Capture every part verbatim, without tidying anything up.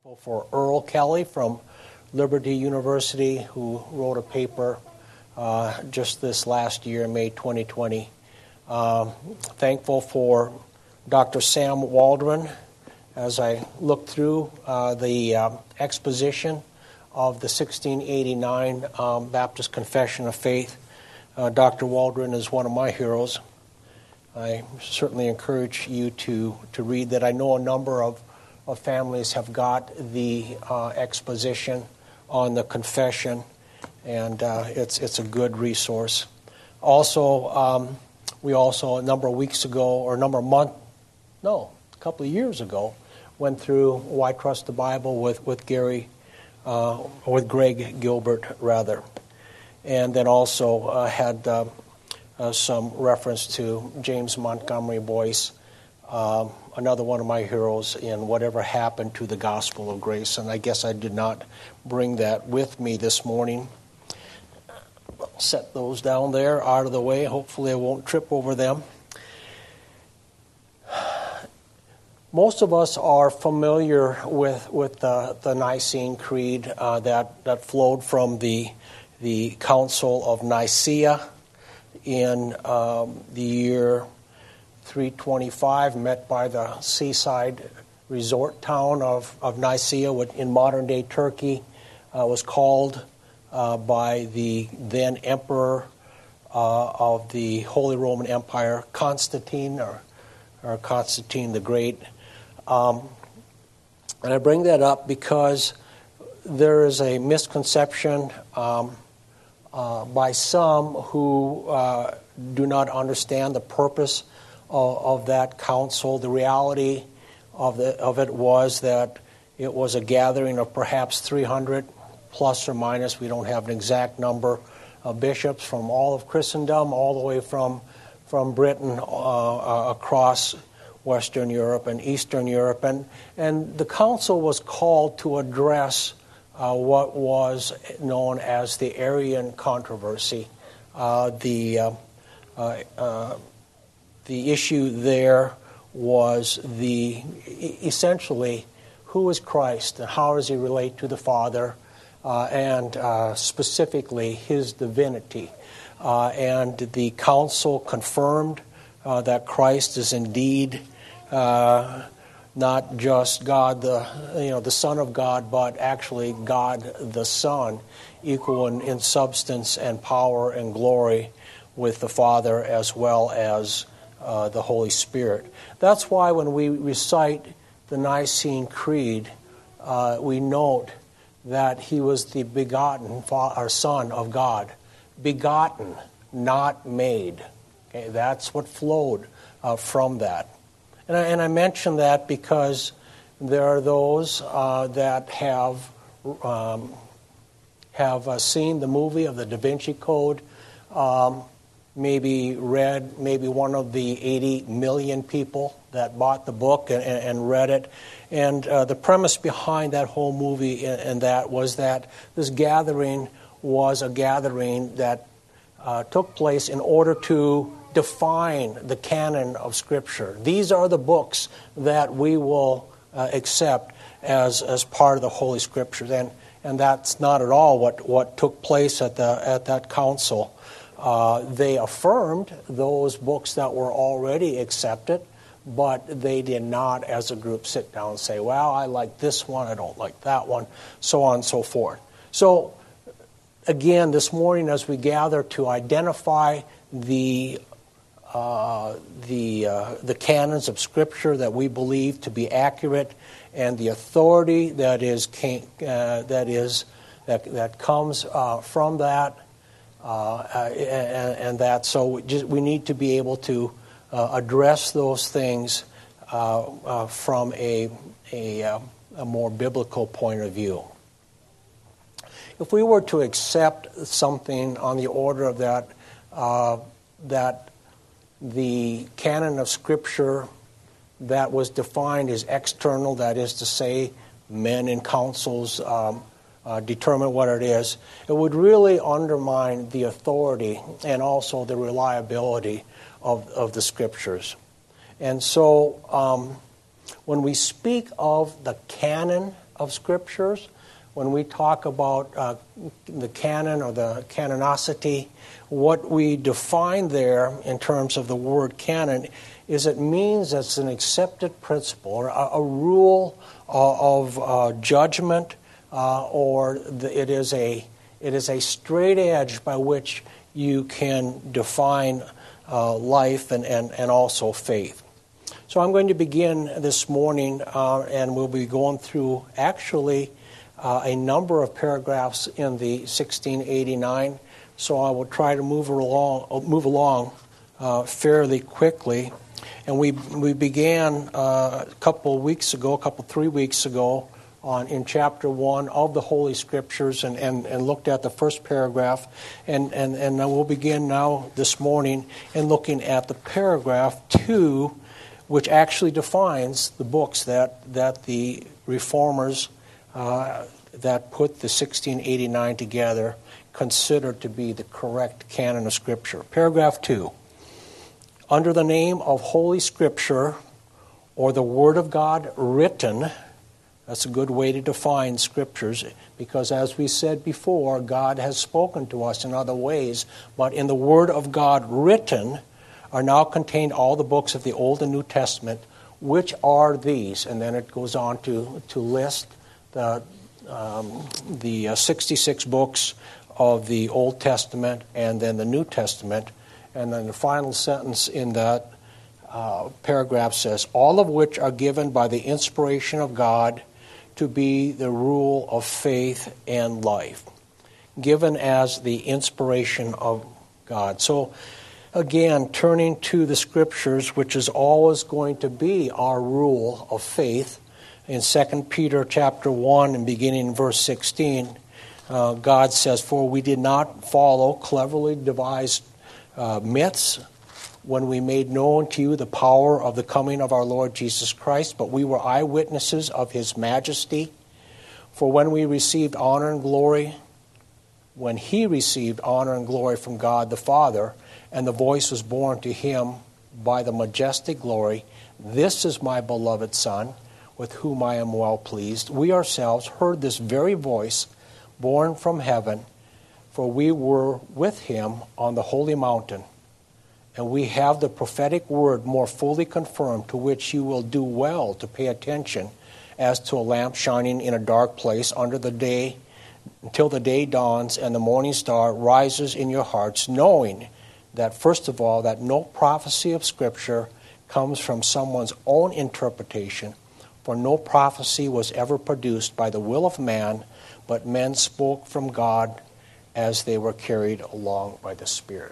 For Earl Kelly from Liberty University, who wrote a paper uh, just this last year, May twenty twenty. Um, thankful for Doctor Sam Waldron as I looked through uh, the uh, exposition of the sixteen eighty-nine um, Baptist Confession of Faith. Uh, Doctor Waldron is one of my heroes. I certainly encourage you to, to read that. I know a number of of families have got the uh, exposition on the confession, and uh, it's it's a good resource. Also, um, we also a number of weeks ago, or a number of months, no, a couple of years ago, went through Why Trust the Bible with with Gary, uh, with Greg Gilbert rather, and then also uh, had uh, uh, some reference to James Montgomery Boyce. Um, another one of my heroes in Whatever Happened to the Gospel of Grace. And I guess I did not bring that with me this morning. I'll set those down there out of the way. Hopefully I won't trip over them. Most of us are familiar with, with the, the Nicene Creed uh, that, that flowed from the, the Council of Nicaea in um, the year three twenty-five, met by the seaside resort town of, of Nicaea, which in modern-day Turkey uh, was called uh, by the then emperor uh, of the Holy Roman Empire, Constantine, or, or Constantine the Great. Um, and I bring that up because there is a misconception um, uh, by some who uh, do not understand the purpose Of, of that council. The reality of, the, of it was that it was a gathering of perhaps three hundred plus or minus, we don't have an exact number, of bishops from all of Christendom, all the way from, from Britain uh, uh, across Western Europe and Eastern Europe. And, and the council was called to address uh, what was known as the Arian controversy. Uh, the uh, uh, uh, The issue there was the essentially who is Christ and how does he relate to the Father, uh, and uh, specifically his divinity. Uh, and the council confirmed uh, that Christ is indeed uh, not just God, the you know the Son of God, but actually God the Son, equal in, in substance and power and glory with the Father as well as Uh, the Holy Spirit. That's why when we recite the Nicene Creed, uh, we note that he was the begotten fa- or Son of God. Begotten, not made. Okay, that's what flowed uh, from that. And I, and I mention that because there are those uh, that have um, have uh, seen the movie of the Da Vinci Code, um, maybe read, maybe one of the eighty million people that bought the book and, and read it. And uh, the premise behind that whole movie and, and that was that this gathering was a gathering that uh, took place in order to define the canon of Scripture. These are the books that we will uh, accept as, as part of the Holy Scriptures. And, and that's not at all what, what took place at the at that council. Uh, they affirmed those books that were already accepted, but they did not, as a group, sit down and say, well, I like this one, I don't like that one, so on and so forth. So, again, this morning as we gather to identify the uh, the uh, the canons of Scripture that we believe to be accurate and the authority that is uh, that is that that comes uh, from that. Uh, and, and that so we, just, we need to be able to uh, address those things uh, uh, from a, a, a more biblical point of view. If we were to accept something on the order of that, uh, that the canon of Scripture that was defined as external, that is to say, men in councils um, Uh, determine what it is, it would really undermine the authority and also the reliability of, of the Scriptures. And so um, when we speak of the canon of Scriptures. When we talk about uh, the canon or the canonicity, what we define there in terms of the word canon is it means it's an accepted principle or a, a rule uh, of uh, judgment, uh, or the, it is a it is a straight edge by which you can define uh, life and, and, and also faith. So I'm going to begin this morning, uh, and we'll be going through actually uh, a number of paragraphs in the sixteen eighty-nine. So I will try to move along, move along uh, fairly quickly. And we we began uh, a couple of weeks ago, a couple three weeks ago, on in chapter one of the Holy Scriptures, and, and, and looked at the first paragraph, and and and we'll begin now this morning in looking at the paragraph two, which actually defines the books that that the reformers uh, that put the sixteen eighty-nine together considered to be the correct canon of Scripture. Paragraph two. Under the name of Holy Scripture, or the Word of God written, that's a good way to define Scriptures, because as we said before, God has spoken to us in other ways, but in the Word of God written are now contained all the books of the Old and New Testament, which are these, and then it goes on to, to list the, um, the uh, sixty-six books of the Old Testament and then the New Testament. And then the final sentence in that uh, paragraph says, all of which are given by the inspiration of God to be the rule of faith and life. Given as the inspiration of God. So, again, turning to the Scriptures, which is always going to be our rule of faith. In Second Peter chapter one and beginning in verse sixteen, uh, God says, for we did not follow cleverly devised Uh, myths when we made known to you the power of the coming of our Lord Jesus Christ, but we were eyewitnesses of his majesty. For when we received honor and glory, when he received honor and glory from God the Father, and the voice was borne to him by the majestic glory, this is my beloved Son, with whom I am well pleased. We ourselves heard this very voice borne from heaven, for we were with him on the holy mountain, and we have the prophetic word more fully confirmed, to which you will do well to pay attention, as to a lamp shining in a dark place under the day, until the day dawns and the morning star rises in your hearts, knowing that, first of all, that no prophecy of Scripture comes from someone's own interpretation, for no prophecy was ever produced by the will of man, but men spoke from God as they were carried along by the Spirit.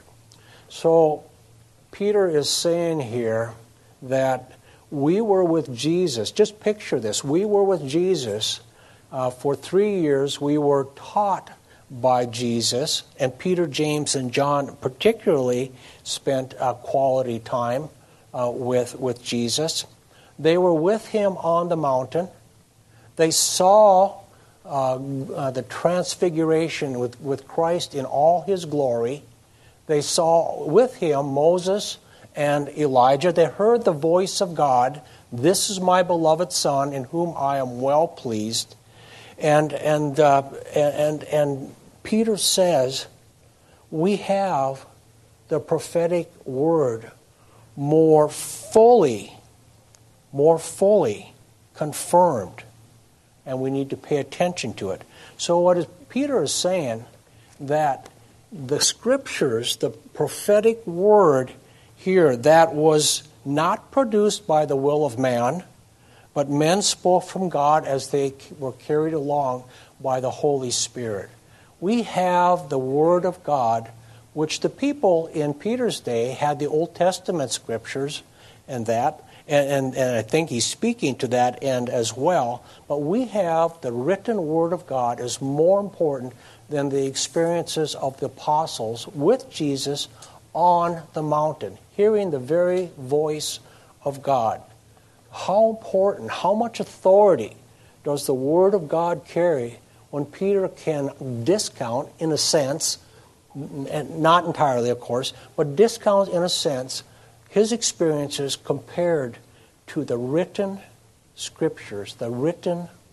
So Peter is saying here that we were with Jesus. Just picture this. We were with Jesus uh, for three years. We were taught by Jesus, and Peter, James, and John particularly spent uh, quality time uh, with, with Jesus. They were with him on the mountain. They saw Uh, uh, the transfiguration with, with Christ in all his glory. They saw with him Moses and Elijah. They heard the voice of God, this is my beloved Son, in whom I am well pleased. And, and, uh, and, and Peter says, we have the prophetic word more fully, more fully confirmed, and we need to pay attention to it. So what is Peter is saying, that the Scriptures, the prophetic word here, that was not produced by the will of man, but men spoke from God as they were carried along by the Holy Spirit. We have the Word of God, which the people in Peter's day had the Old Testament Scriptures and that, And, and, and I think he's speaking to that end as well. But we have the written Word of God is more important than the experiences of the apostles with Jesus on the mountain, hearing the very voice of God. How important, how much authority does the Word of God carry when Peter can discount, in a sense, and not entirely, of course, but discount, in a sense, his experiences compared to the written Scriptures, the written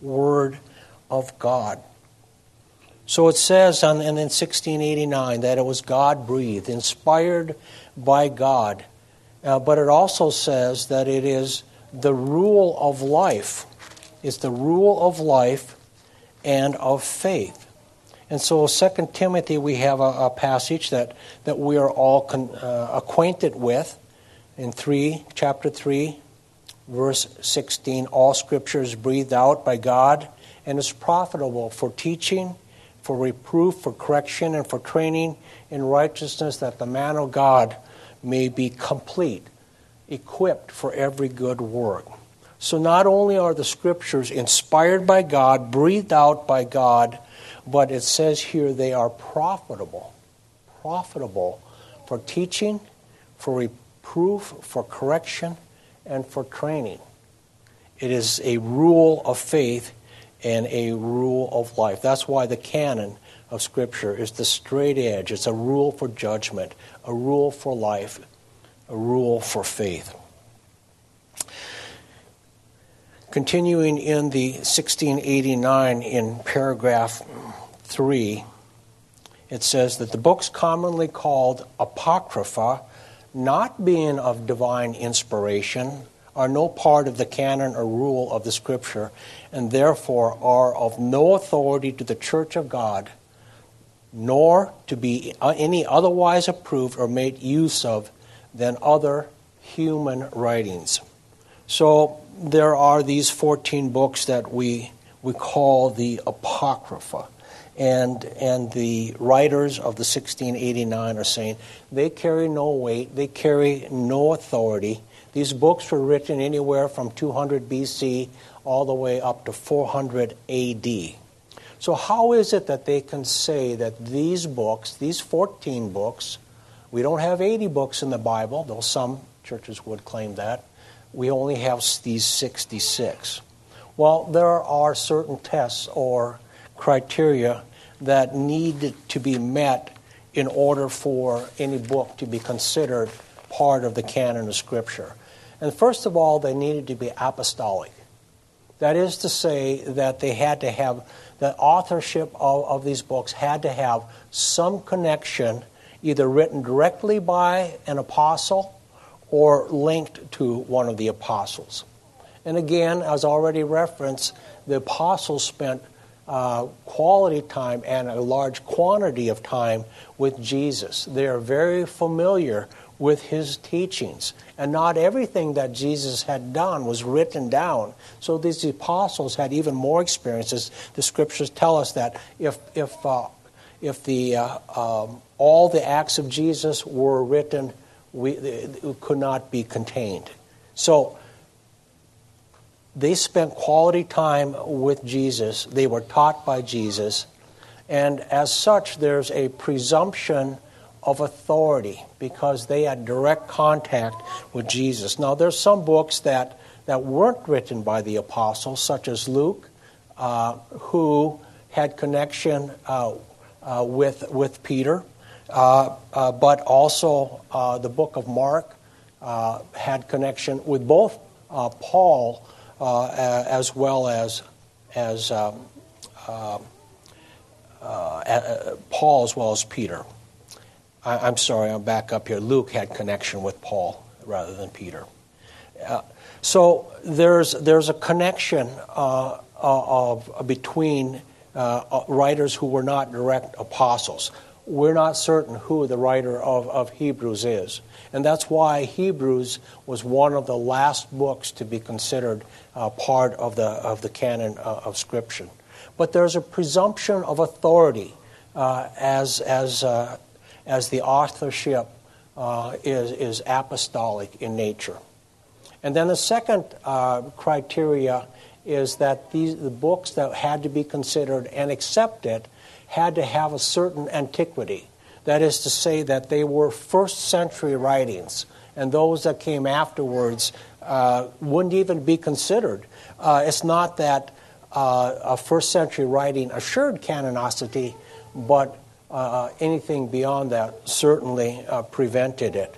Word of God. So it says on, and in sixteen eighty-nine that it was God-breathed, inspired by God. Uh, but it also says that it is the rule of life. It's the rule of life and of faith. And so Second Timothy, we have a, a passage that, that we are all con, uh, acquainted with. In three, chapter three, verse sixteen, all Scripture is breathed out by God and is profitable for teaching, for reproof, for correction, and for training in righteousness, that the man of God may be complete, equipped for every good work. So not only are the Scriptures inspired by God, breathed out by God, but it says here they are profitable. Profitable for teaching, for reproof, for correction, and for training. It is a rule of faith and a rule of life. That's why the canon of Scripture is the straight edge. It's a rule for judgment, a rule for life, a rule for faith. Continuing in the sixteen eighty-nine in paragraph three, it says that the books commonly called Apocrypha, not being of divine inspiration, are no part of the canon or rule of the Scripture, and therefore are of no authority to the Church of God, nor to be any otherwise approved or made use of than other human writings. So there are these fourteen books that we we call the Apocrypha. And and the writers of the sixteen eighty-nine are saying they carry no weight, they carry no authority. These books were written anywhere from two hundred B C all the way up to four hundred A D. So how is it that they can say that these books, these fourteen books, we don't have eighty books in the Bible, though some churches would claim that. We only have these sixty-six. Well, there are certain tests or criteria that need to be met in order for any book to be considered part of the canon of Scripture. And first of all, they needed to be apostolic. That is to say that they had to have, the authorship of, of these books had to have some connection, either written directly by an apostle or linked to one of the apostles. And again, as already referenced, the apostles spent uh, quality time and a large quantity of time with Jesus. They are very familiar with his teachings. And not everything that Jesus had done was written down. So these apostles had even more experiences. The Scriptures tell us that if if uh, if the uh, um, all the acts of Jesus were written, we it could not be contained. So they spent quality time with Jesus. They were taught by Jesus. And as such, there's a presumption of authority because they had direct contact with Jesus. Now, there's some books that, that weren't written by the apostles, such as Luke, uh, who had connection uh, uh, with, with Peter, uh, uh, but also uh, the book of Mark uh, had connection with both uh, Paul Uh, as well as as um, uh, uh, Paul as well as Peter. I, I'm sorry, I'm back up here. Luke had connection with Paul rather than Peter. Uh, so there's there's a connection uh, of, of between uh, writers who were not direct apostles. We're not certain who the writer of, of Hebrews is. And that's why Hebrews was one of the last books to be considered uh, part of the of the canon uh, of Scripture. But there's a presumption of authority uh, as as uh, as the authorship uh, is is apostolic in nature. And then the second uh, criteria is that these the books that had to be considered and accepted had to have a certain antiquity. That is to say that they were first century writings, and those that came afterwards uh, wouldn't even be considered. Uh, it's not that uh, a first century writing assured canonicity, but uh, anything beyond that certainly uh, prevented it.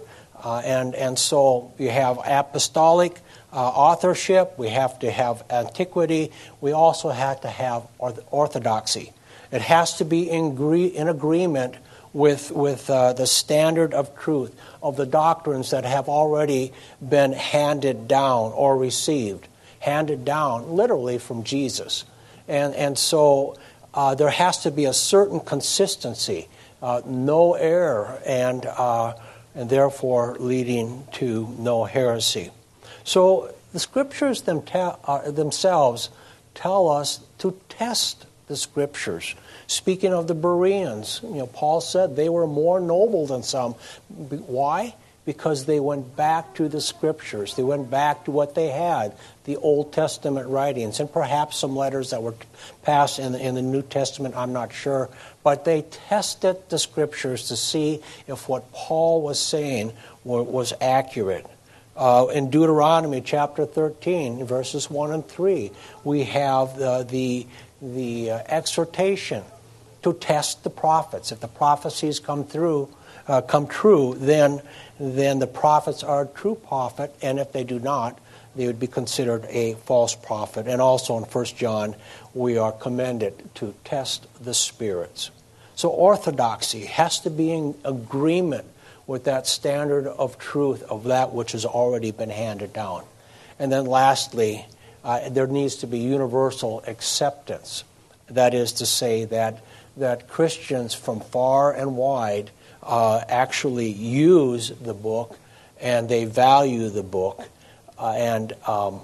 Uh, and, and so you have apostolic uh, authorship, we have to have antiquity, we also have to have orthodoxy. It has to be in, gre- in agreement with, with uh, the standard of truth, of the doctrines that have already been handed down or received. Handed down literally from Jesus. And, and so uh, there has to be a certain consistency, uh, no error, and uh, and therefore leading to no heresy. So the Scriptures them te- uh, themselves tell us to test the Scriptures. Speaking of the Bereans, you know, Paul said they were more noble than some. Why? Because they went back to the Scriptures. They went back to what they had, the Old Testament writings, and perhaps some letters that were passed in the, in the New Testament, I'm not sure. But they tested the Scriptures to see if what Paul was saying were, was accurate. Uh, in Deuteronomy chapter thirteen, verses one and three, we have the, the, the uh, exhortation to test the prophets. If the prophecies come through, uh, come true, then then the prophets are a true prophet, and if they do not, they would be considered a false prophet. And also in First John, we are commended to test the spirits. So orthodoxy has to be in agreement with that standard of truth of that which has already been handed down. And then lastly, uh, there needs to be universal acceptance. That is to say that, that Christians from far and wide Uh, actually use the book, and they value the book, uh, and um,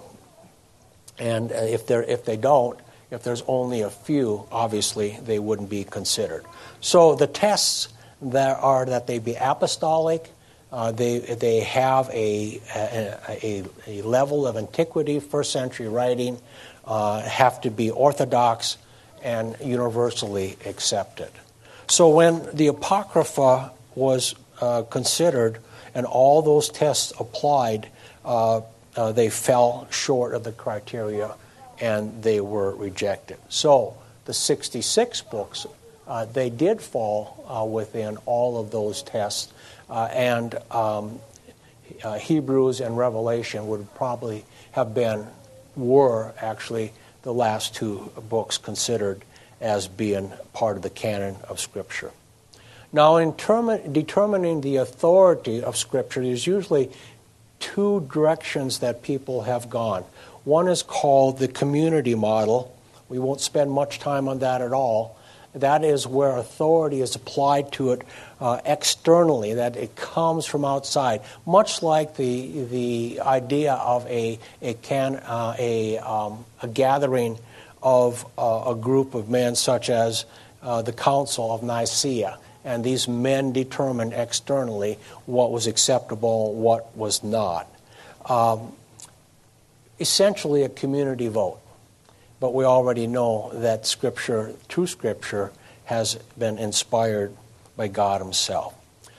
and if they if they don't, if there's only a few, obviously they wouldn't be considered. So the tests that are that they be apostolic, uh, they they have a a, a level of antiquity, first century writing, uh, have to be orthodox and universally accepted. So when the Apocrypha was uh, considered and all those tests applied, uh, uh, they fell short of the criteria and they were rejected. So the sixty-six books, uh, they did fall uh, within all of those tests, uh, and um, uh, Hebrews and Revelation would probably have been, were actually the last two books considered as being part of the canon of Scripture. Now, in term- determining the authority of Scripture, there's usually two directions that people have gone. One is called the community model. We won't spend much time on that at all. That is where authority is applied to it uh, externally, that it comes from outside, much like the the idea of a a can uh, a um, a gathering of uh, a group of men, such as uh, the Council of Nicaea, and these men determined externally what was acceptable, what was not. Um, essentially, a community vote. But we already know that Scripture, true Scripture, has been inspired by God Himself.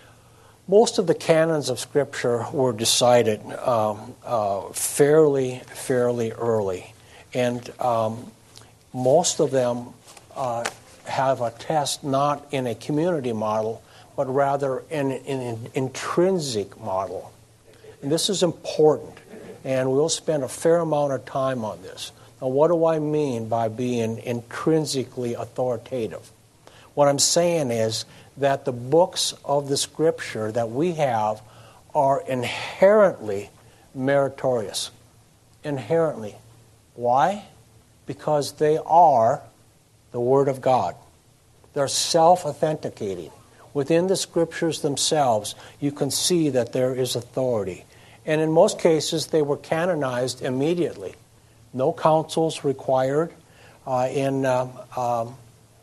Most of the canons of Scripture were decided um, uh, fairly, fairly early, and um, most of them uh, have a test not in a community model, but rather in, in an intrinsic model. And this is important, and we'll spend a fair amount of time on this. Now, what do I mean by being intrinsically authoritative? What I'm saying is that the books of the Scripture that we have are inherently meritorious. Inherently. Why? Because they are the Word of God. They're self-authenticating. Within the Scriptures themselves, you can see that there is authority. And in most cases, they were canonized immediately. No councils required. Uh, in um, um,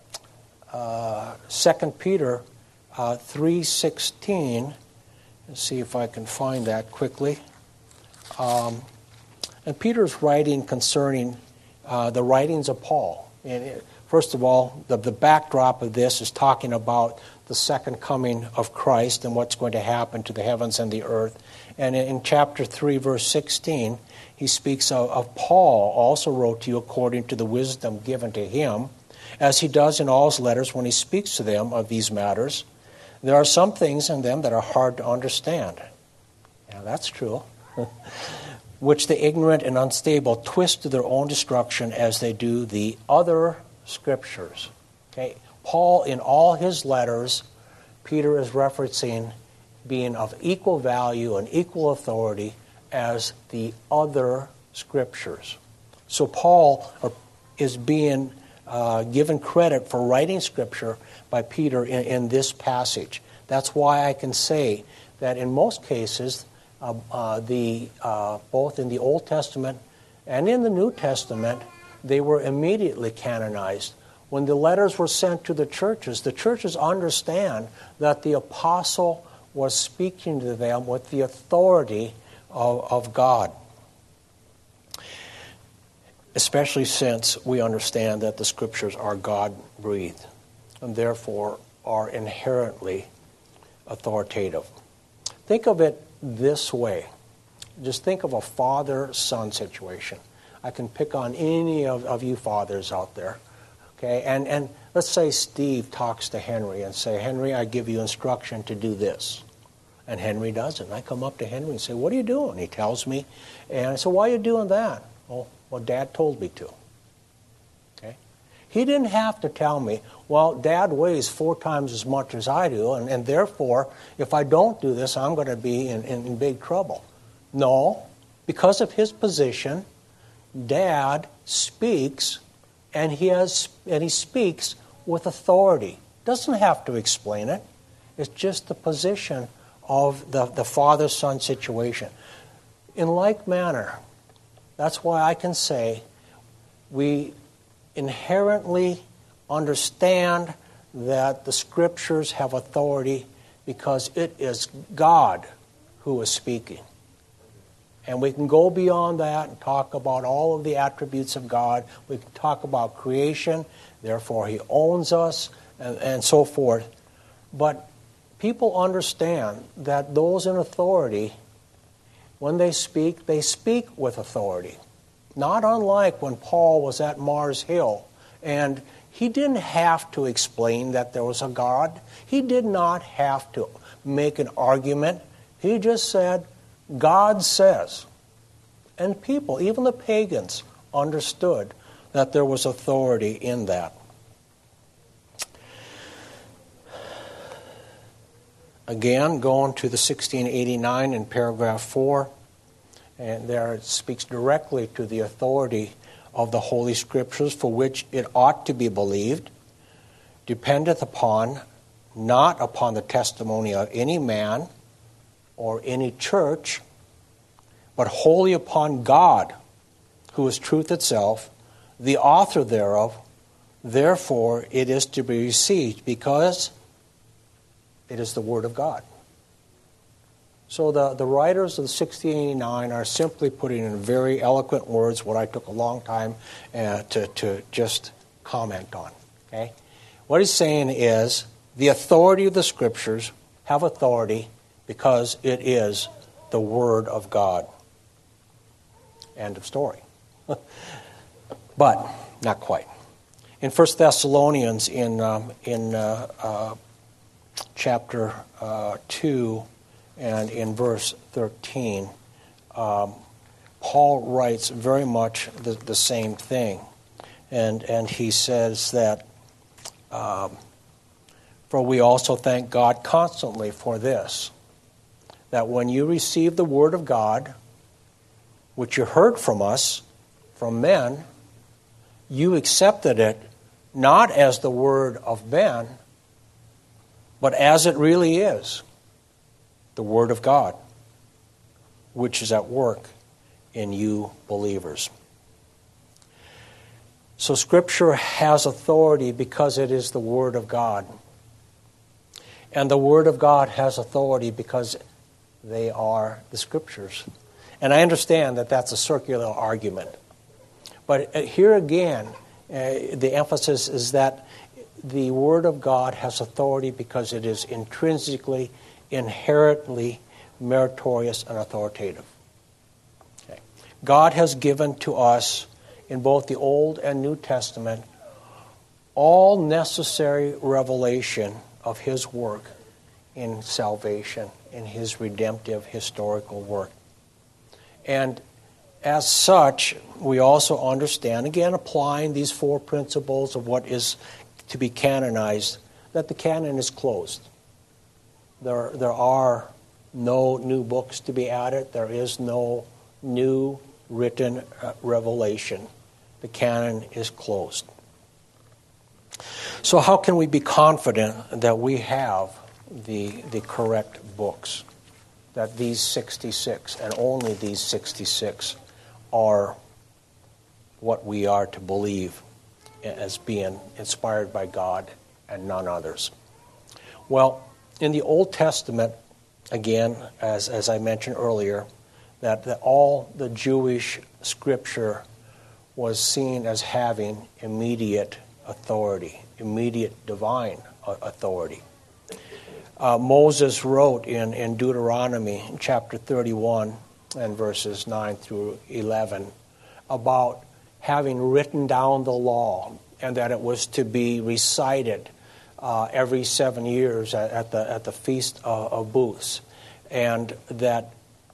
uh, Second Peter uh, three sixteen, let's see if I can find that quickly. Um, and Peter's writing concerning uh, the writings of Paul. And it, first of all, the, the backdrop of this is talking about the second coming of Christ and what's going to happen to the heavens and the earth. And in, in chapter three, verse sixteen, he speaks of, of Paul also wrote to you according to the wisdom given to him, as he does in all his letters when he speaks to them of these matters. There are some things in them that are hard to understand, Yeah, that's true. Which the ignorant and unstable twist to their own destruction as they do the other scriptures. Okay, Paul, in all his letters, Peter is referencing being of equal value and equal authority as the other scriptures. So Paul is being uh, given credit for writing scripture by Peter in, in this passage. That's why I can say that in most cases, uh, uh, the uh, both in the Old Testament and in the New Testament, they were immediately canonized. When the letters were sent to the churches, the churches understand that the apostle was speaking to them with the authority of, of God. Especially since we understand that the scriptures are God-breathed and therefore are inherently authoritative. Think of it this way. Just think of a father-son situation. I can pick on any of, of you fathers out there. Okay, and, and let's say Steve talks to Henry and say, Henry, I give you instruction to do this. And Henry does it. And I come up to Henry and say, what are you doing? He tells me. And I say, why are you doing that? Oh, well, Dad told me to. Okay? He didn't have to tell me, well, Dad weighs four times as much as I do, and, and therefore, if I don't do this, I'm going to be in, in, in big trouble. No, because of his position, Dad speaks, and he has and he speaks with authority. Doesn't have to explain it. It's just the position of the, the father-son situation. In like manner, that's why I can say we inherently understand that the Scriptures have authority because it is God who is speaking. And we can go beyond that and talk about all of the attributes of God. We can talk about creation, therefore He owns us, and, and so forth. But people understand that those in authority, when they speak, they speak with authority. Not unlike when Paul was at Mars Hill, and he didn't have to explain that there was a God. He did not have to make an argument. He just said, God says. And people, even the pagans, understood that there was authority in that. Again, going to the sixteen eighty-nine in paragraph four, and there it speaks directly to the authority of the Holy Scriptures, for which it ought to be believed, dependeth upon, not upon the testimony of any man or any church, but wholly upon God, who is truth itself, the author thereof. Therefore it is to be received, because it is the Word of God. So the, the writers of the sixteen eighty-nine are simply putting in very eloquent words what I took a long time uh, to, to just comment on. Okay? What he's saying is the authority of the Scriptures have authority because it is the Word of God. End of story. But not quite. In First Thessalonians, in um, in uh, uh, chapter uh, two and in verse thirteen, um, Paul writes very much the, the same thing, and and he says that, um, for we also thank God constantly for this, that when you received the word of God, which you heard from us, from men, you accepted it not as the word of men, but as it really is, the Word of God, which is at work in you believers. So Scripture has authority because it is the Word of God. And the Word of God has authority because they are the Scriptures. And I understand that that's a circular argument. But here again, uh, the emphasis is that the Word of God has authority because it is intrinsically, inherently meritorious and authoritative. Okay. God has given to us, in both the Old and New Testament, all necessary revelation of His work in salvation in his redemptive historical work. And as such, we also understand, again applying these four principles of what is to be canonized, that the canon is closed. There, there are no new books to be added. There is no new written uh, revelation. The canon is closed. So how can we be confident that we have the, the correct books? That these sixty-six, and only these sixty-six, are what we are to believe as being inspired by God and none others? Well, in the Old Testament, again, as, as I mentioned earlier, that, that all the Jewish scripture was seen as having immediate authority, immediate divine authority. Uh, Moses wrote in, in Deuteronomy chapter thirty-one and verses nine through eleven about having written down the law and that it was to be recited uh, every seven years at, at the at the Feast uh, of Booths, and that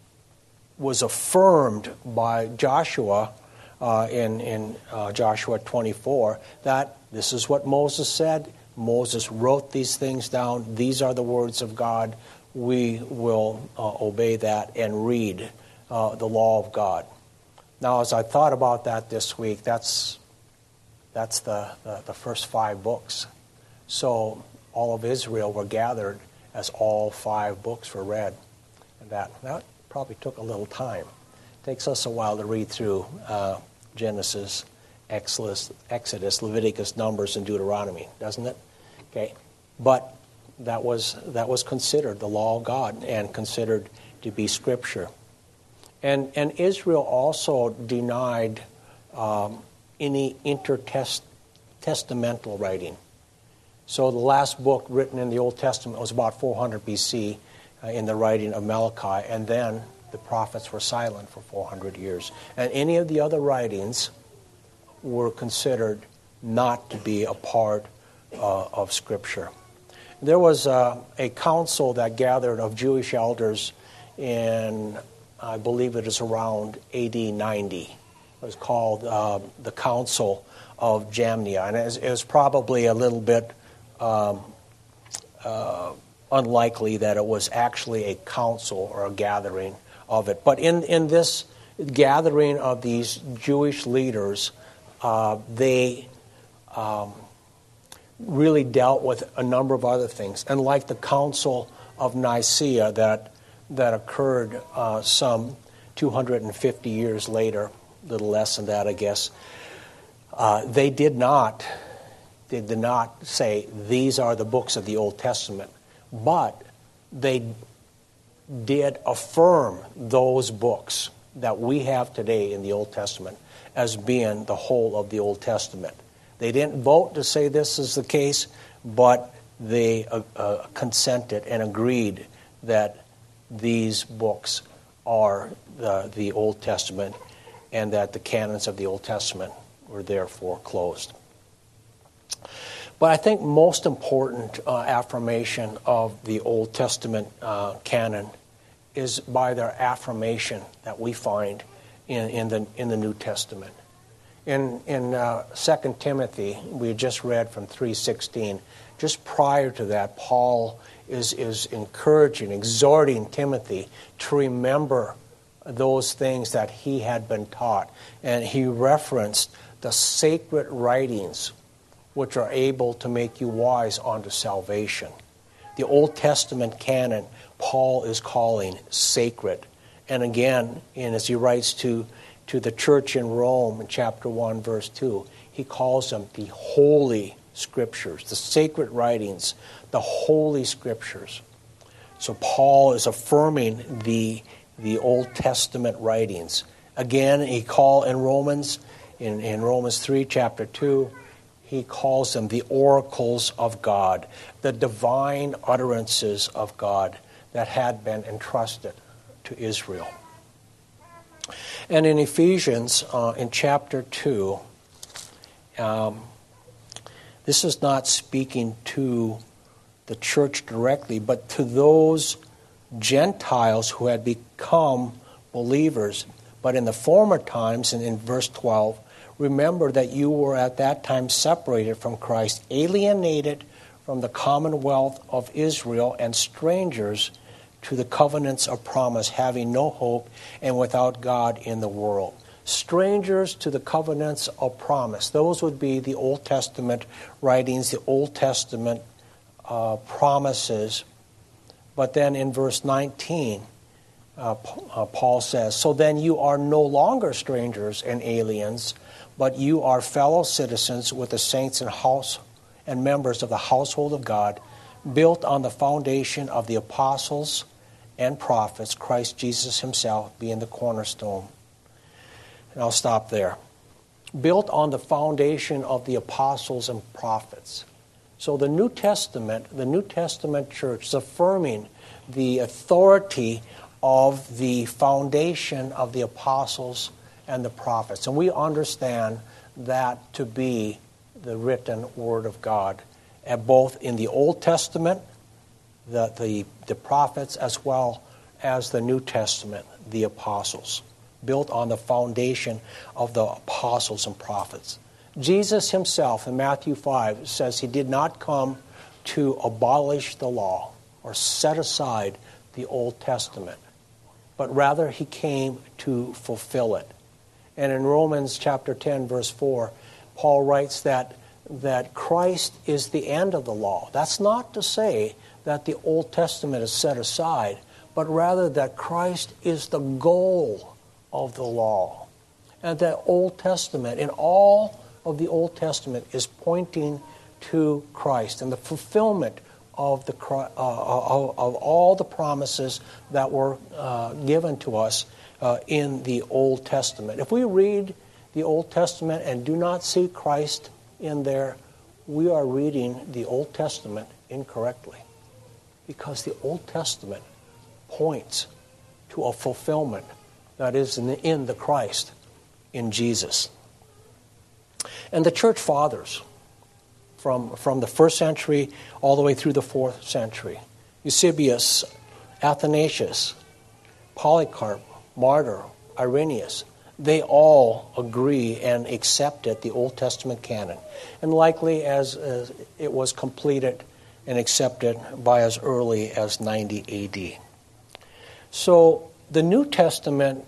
was affirmed by Joshua uh, in, in uh, Joshua twenty-four, that this is what Moses said. Moses wrote these things down. These are the words of God. We will uh, obey that and read uh, the law of God. Now, as I thought about that this week, that's that's the, the, the first five books. So all of Israel were gathered as all five books were read. And that, that probably took a little time. It takes us a while to read through uh, Genesis, Exodus, Exodus, Leviticus, Numbers, and Deuteronomy, doesn't it? Okay, but that was that was considered the law of God and considered to be Scripture. And and Israel also denied um, any intertestamental writing. So the last book written in the Old Testament was about four hundred B C uh, in the writing of Malachi, and then the prophets were silent for four hundred years. And any of the other writings were considered not to be a part uh, of Scripture. There was uh, a council that gathered of Jewish elders in, I believe it is around A D ninety. It was called uh, the Council of Jamnia, and it was, it was probably a little bit um, uh, unlikely that it was actually a council or a gathering of it. But in, in this gathering of these Jewish leaders, uh, they um, really dealt with a number of other things. And like the Council of Nicaea that that occurred uh, some two hundred fifty years later, a little less than that, I guess, uh, they did not they did not say these are the books of the Old Testament, but they did affirm those books that we have today in the Old Testament as being the whole of the Old Testament. They didn't vote to say this is the case, but they uh, uh, consented and agreed that these books are the, the Old Testament and that the canons of the Old Testament were therefore closed. But I think most important uh, affirmation of the Old Testament uh, canon is by their affirmation that we find in, in the in the New Testament. In in uh, Second Timothy, we just read from three sixteen. Just prior to that, Paul is is encouraging, exhorting Timothy to remember those things that he had been taught, and he referenced the sacred writings, which are able to make you wise unto salvation. The Old Testament canon, Paul is calling sacred. And again, and as he writes to, to the church in Rome in chapter one, verse two, he calls them the holy scriptures, the sacred writings, the holy scriptures. So Paul is affirming the, the Old Testament writings. Again, he call in Romans, in, in Romans three, chapter two, he calls them the oracles of God, the divine utterances of God that had been entrusted to Israel. And in Ephesians, uh, in chapter two, um, this is not speaking to the church directly, but to those Gentiles who had become believers. But in the former times, and in verse twelve, remember that you were at that time separated from Christ, alienated from the commonwealth of Israel, and strangers to the covenants of promise, having no hope and without God in the world. Strangers to the covenants of promise. Those would be the Old Testament writings, the Old Testament uh, promises. But then in verse nineteen, uh, uh, Paul says, so then you are no longer strangers and aliens, but you are fellow citizens with the saints and house and members of the household of God, built on the foundation of the apostles and prophets, Christ Jesus himself being the cornerstone. And I'll stop there. Built on the foundation of the apostles and prophets. So the New Testament, the New Testament church is affirming the authority of the foundation of the apostles and the prophets. And we understand that to be the written Word of God, and both in the Old Testament, the, the, the prophets, as well as the New Testament, the apostles, built on the foundation of the apostles and prophets. Jesus himself in Matthew five says he did not come to abolish the law or set aside the Old Testament, but rather he came to fulfill it. And in Romans chapter ten, verse four, Paul writes that, that Christ is the end of the law. That's not to say that the Old Testament is set aside, but rather that Christ is the goal of the law. And that Old Testament, in all of the Old Testament, is pointing to Christ and the fulfillment of the uh, of, of all the promises that were uh, given to us uh, in the Old Testament. If we read the Old Testament and do not see Christ in there, we are reading the Old Testament incorrectly, because the Old Testament points to a fulfillment that is in the, in the Christ, in Jesus. And the church fathers, from, from the first century all the way through the fourth century, Eusebius, Athanasius, Polycarp, Martyr, Irenaeus, they all agree and accepted the Old Testament canon, and likely as, as it was completed and accepted by as early as ninety A D. So the New Testament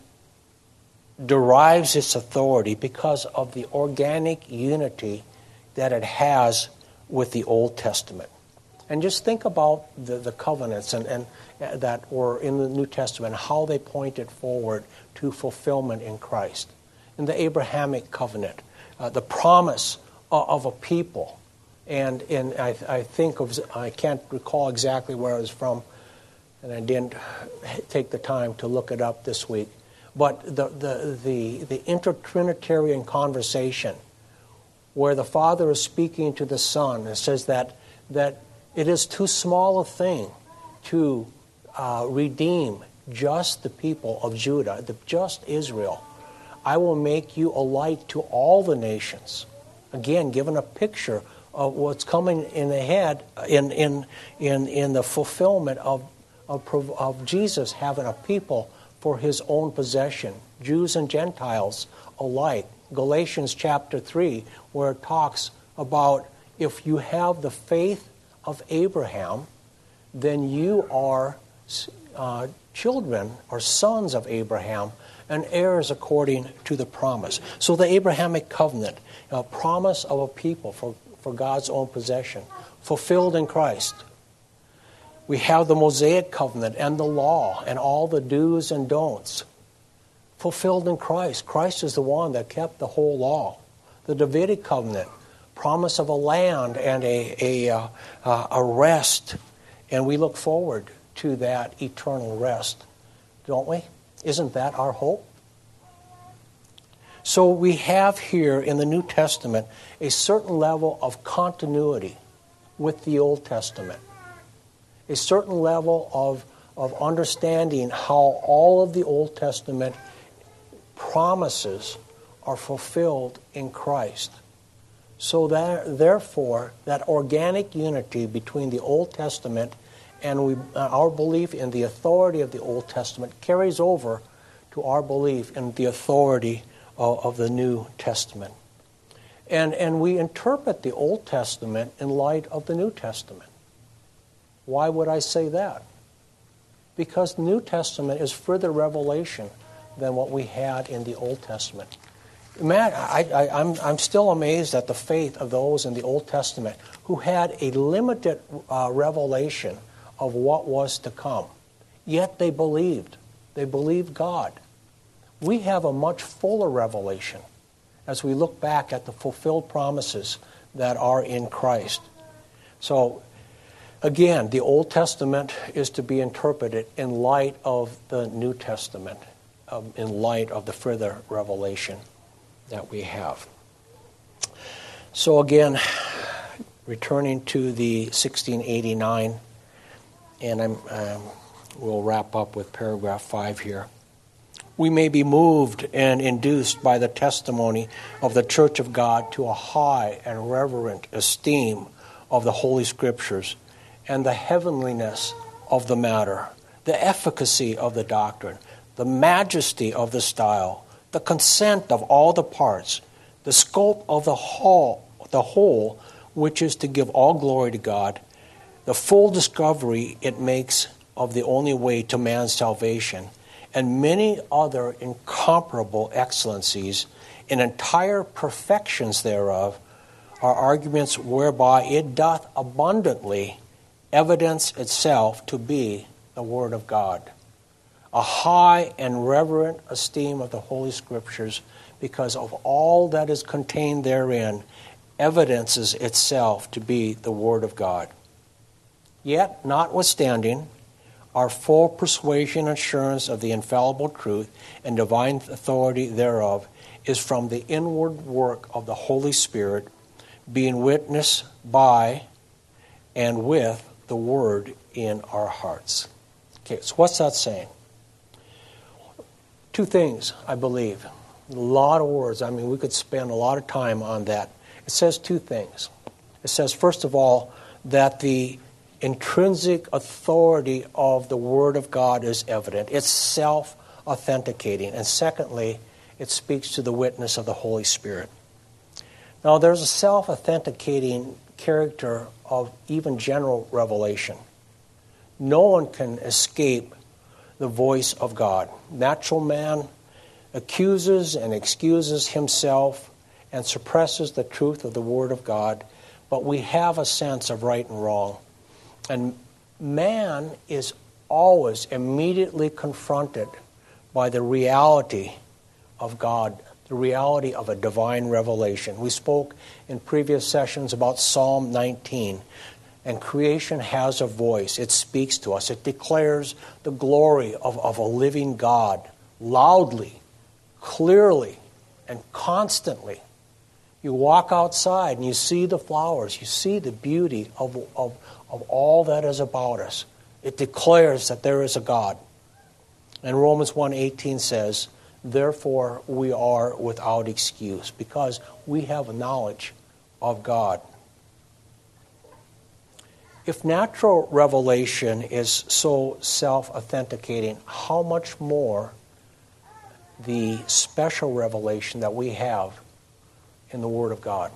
derives its authority because of the organic unity that it has with the Old Testament. And just think about the, the covenants and, and that were in the New Testament, how they pointed forward to fulfillment in Christ. In the Abrahamic covenant, uh, the promise of, of a people. And in I, I think of, I can't recall exactly where it was from, and I didn't take the time to look it up this week. But the the the, the intertrinitarian conversation, where the Father is speaking to the Son, it says that that it is too small a thing to uh, redeem just the people of Judah, the just Israel. I will make you a light to all the nations. Again, given a picture of what's coming in ahead in in in in the fulfillment of of, of Jesus having a people for his own possession, Jews and Gentiles alike. Galatians chapter three, where it talks about if you have the faith of Abraham, then you are uh, children or sons of Abraham and heirs according to the promise. So the Abrahamic covenant, a promise of a people for, for God's own possession, fulfilled in Christ. We have the Mosaic covenant and the law and all the do's and don'ts fulfilled in Christ. Christ is the one that kept the whole law. The Davidic covenant, promise of a land and a, a, uh, uh, a rest. And we look forward to that eternal rest, don't we? Isn't that our hope? So we have here in the New Testament a certain level of continuity with the Old Testament. A certain level of, of understanding how all of the Old Testament promises are fulfilled in Christ. So that, therefore, that organic unity between the Old Testament And we, our belief in the authority of the Old Testament carries over to our belief in the authority of, of the New Testament. And, and we interpret the Old Testament in light of the New Testament. Why would I say that? Because the New Testament is further revelation than what we had in the Old Testament. Matt, I, I, I'm, I'm still amazed at the faith of those in the Old Testament who had a limited uh, revelation of what was to come. Yet they believed. They believed God. We have a much fuller revelation as we look back at the fulfilled promises that are in Christ. So, again, the Old Testament is to be interpreted in light of the New Testament, um, in light of the further revelation that we have. So again, returning to the sixteen eighty-nine, and I'm, um, we'll wrap up with paragraph five here. We may be moved and induced by the testimony of the Church of God to a high and reverent esteem of the Holy Scriptures and the heavenliness of the matter, the efficacy of the doctrine, the majesty of the style, the consent of all the parts, the scope of the whole, the whole, which is to give all glory to God, the full discovery it makes of the only way to man's salvation, and many other incomparable excellencies and entire perfections thereof, are arguments whereby it doth abundantly evidence itself to be the Word of God. A high and reverent esteem of the Holy Scriptures, because of all that is contained therein, evidences itself to be the Word of God. Yet, notwithstanding, our full persuasion and assurance of the infallible truth and divine authority thereof is from the inward work of the Holy Spirit, being witnessed by and with the Word in our hearts. Okay, so what's that saying? Two things, I believe. A lot of words. I mean, we could spend a lot of time on that. It says two things. It says, first of all, that the intrinsic authority of the Word of God is evident. It's self-authenticating. And secondly, it speaks to the witness of the Holy Spirit. Now, there's a self-authenticating character of even general revelation. No one can escape the voice of God. Natural man accuses and excuses himself and suppresses the truth of the Word of God, but we have a sense of right and wrong. And man is always immediately confronted by the reality of God, the reality of a divine revelation. We spoke in previous sessions about Psalm nineteen, and creation has a voice. It speaks to us. It declares the glory of, of a living God loudly, clearly, and constantly. You walk outside and you see the flowers. You see the beauty of, of, of all that is about us. It declares that there is a God. And Romans one eighteen says, therefore we are without excuse, because we have a knowledge of God. If natural revelation is so self-authenticating, how much more the special revelation that we have in the Word of God?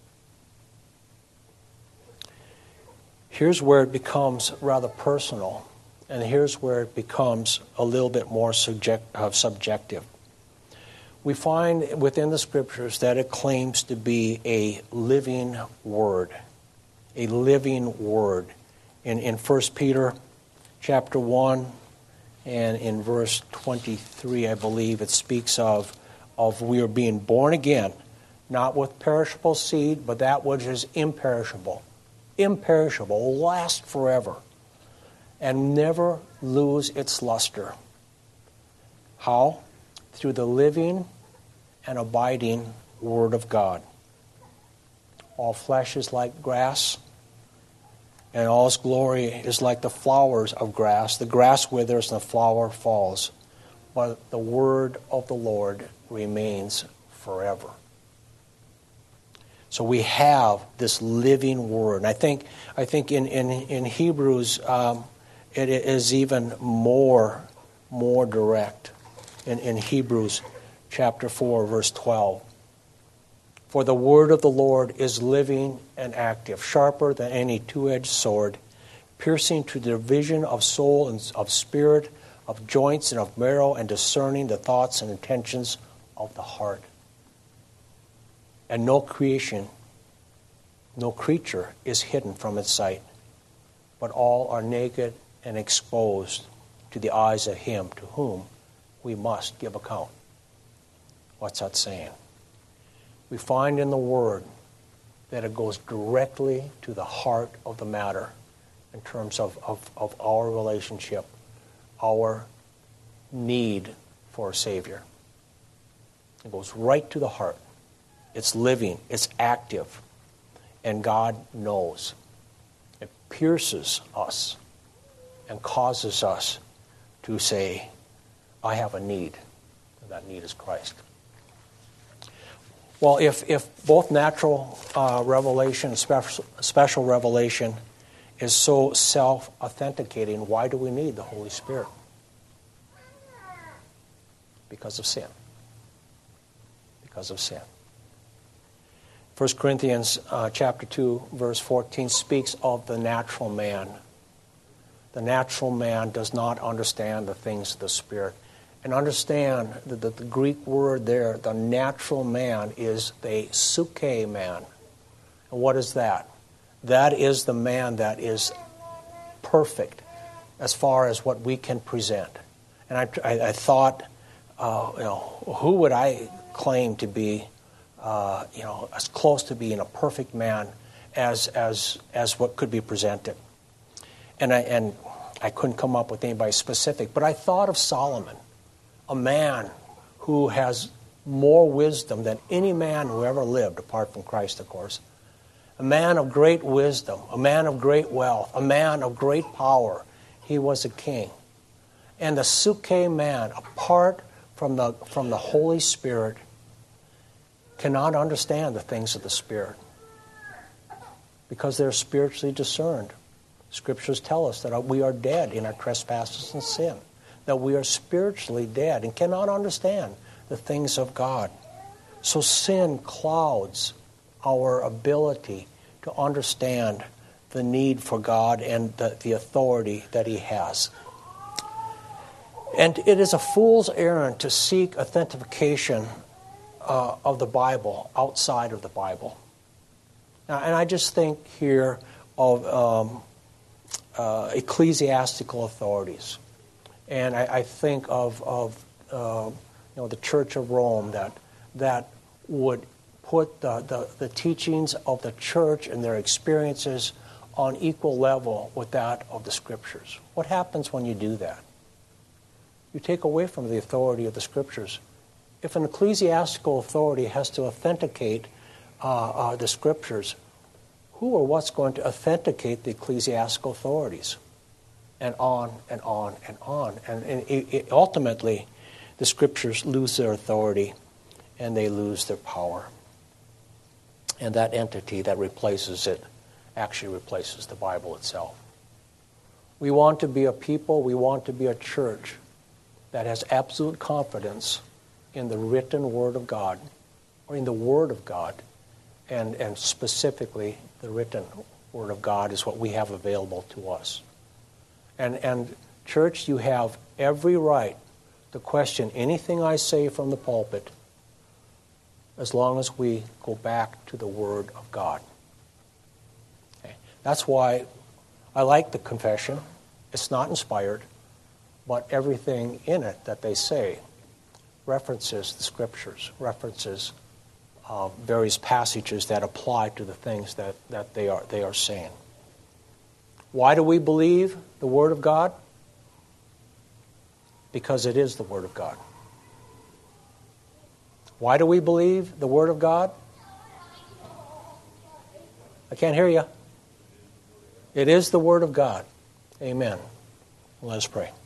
Here's where it becomes rather personal, and here's where it becomes a little bit more subject, uh, subjective. We find within the Scriptures that it claims to be a living Word, a living Word. In, in First Peter chapter one and in verse twenty-three, I believe, it speaks of, of we are being born again, not with perishable seed, but that which is imperishable. Imperishable, will last forever, and never lose its luster. How? Through the living and abiding Word of God. All flesh is like grass, and all its glory is like the flowers of grass. The grass withers and the flower falls, but the word of the Lord remains forever. So we have this living Word. And I think I think in, in, in Hebrews, um, it is even more, more direct in, in Hebrews chapter four, verse twelve. For the word of the Lord is living and active, sharper than any two-edged sword, piercing to the division of soul and of spirit, of joints and of marrow, and discerning the thoughts and intentions of the heart. And no creation, no creature is hidden from its sight, but all are naked and exposed to the eyes of him to whom we must give account. What's that saying? We find in the Word that it goes directly to the heart of the matter in terms of, of, of our relationship, our need for a Savior. It goes right to the heart. It's living, it's active, and God knows. It pierces us and causes us to say, I have a need, and that need is Christ. Well, if, if both natural uh, revelation and special, special revelation is so self-authenticating, why do we need the Holy Spirit? Because of sin. Because of sin. First Corinthians uh, chapter two, verse fourteen speaks of the natural man. The natural man does not understand the things of the Spirit. And understand that the, the Greek word there, the natural man, is the suke man. And what is that? That is the man that is perfect as far as what we can present. And I, I, I thought, uh, you know, who would I claim to be, uh, you know, as close to being a perfect man as as as what could be presented? And I and I couldn't come up with anybody specific, but I thought of Solomon. A man who has more wisdom than any man who ever lived, apart from Christ, of course. A man of great wisdom, a man of great wealth, a man of great power. He was a king. And the suke man, apart from the, from the Holy Spirit, cannot understand the things of the Spirit because they're spiritually discerned. Scriptures tell us that we are dead in our trespasses and sin, that we are spiritually dead and cannot understand the things of God. So sin clouds our ability to understand the need for God and the, the authority that He has. And it is a fool's errand to seek authentication uh, of the Bible outside of the Bible. Now, and I just think here of um, uh, ecclesiastical authorities. And I, I think of, of uh, you know, the Church of Rome that that would put the, the, the teachings of the church and their experiences on equal level with that of the Scriptures. What happens when you do that? You take away from the authority of the Scriptures. If an ecclesiastical authority has to authenticate uh, uh, the Scriptures, who or what's going to authenticate the ecclesiastical authorities? And on and on and on. And, and it, it, ultimately, the Scriptures lose their authority and they lose their power. And that entity that replaces it actually replaces the Bible itself. We want to be a people, we want to be a church that has absolute confidence in the written Word of God, or in the Word of God, and, and specifically the written Word of God is what we have available to us. And, and church, you have every right to question anything I say from the pulpit as long as we go back to the Word of God. Okay? That's why I like the confession. It's not inspired, but everything in it that they say references the Scriptures, references uh, various passages that apply to the things that, that they are they are saying. Why do we believe the Word of God? Because it is the Word of God. Why do we believe the Word of God? I can't hear you. It is the Word of God. Amen. Let us pray.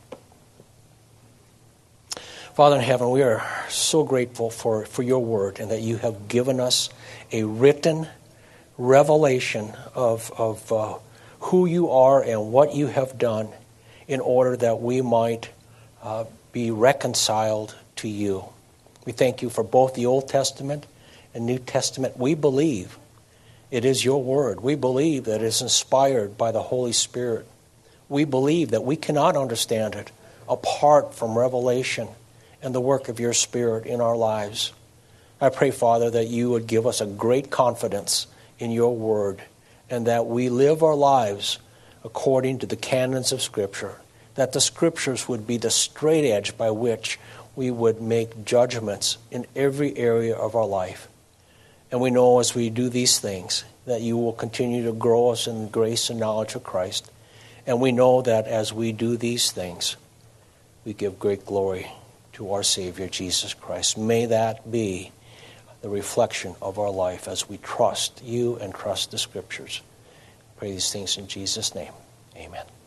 Father in heaven, we are so grateful for, for your Word and that you have given us a written revelation of, of uh, who you are and what you have done in order that we might uh, be reconciled to you. We thank you for both the Old Testament and New Testament. We believe it is your word. We believe that it is inspired by the Holy Spirit. We believe that we cannot understand it apart from revelation and the work of your Spirit in our lives. I pray, Father, that you would give us a great confidence in your word and that we live our lives according to the canons of Scripture, that the Scriptures would be the straight edge by which we would make judgments in every area of our life. And we know as we do these things that you will continue to grow us in grace and knowledge of Christ. And we know that as we do these things, we give great glory to our Savior, Jesus Christ. May that be the reflection of our life as we trust you and trust the Scriptures. Pray these things in Jesus' name. Amen.